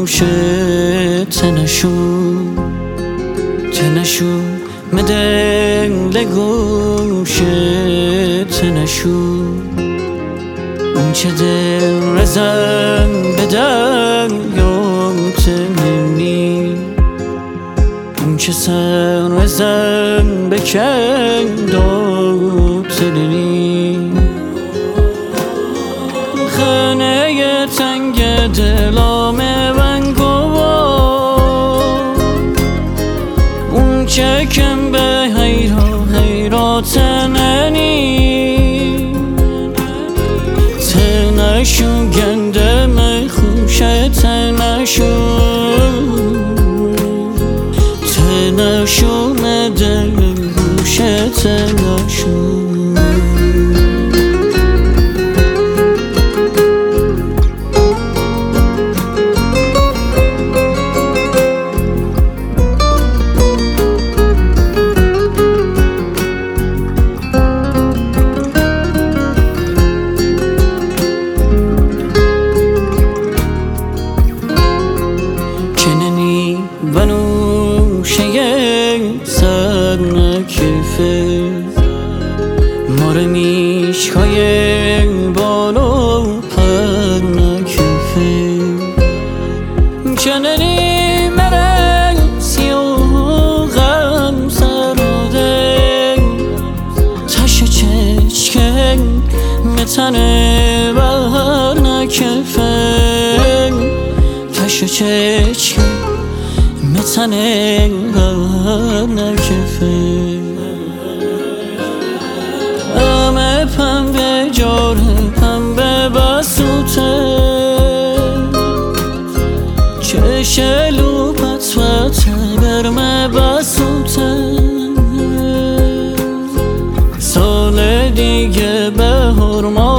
گوش تنشو مدل گوش تنشو اون چه دل رزن بدن یوت منی اون چه سر رزن بکن دوت دلی خانه تنگ دلام من اون چه کم به حیرات ننی تنشو گنده من خوش تنشو مدل گوش تنشو سر نکیفه ماره میشکای بالو پر نکیفه چننی مرن سیو غم سروده تش چشکن متنه بر نکیفه تش چشکن متنه نکفه همه پنبه جاره پنبه بسوته چشلو پتوته برمه بسوته سال دیگه به هرما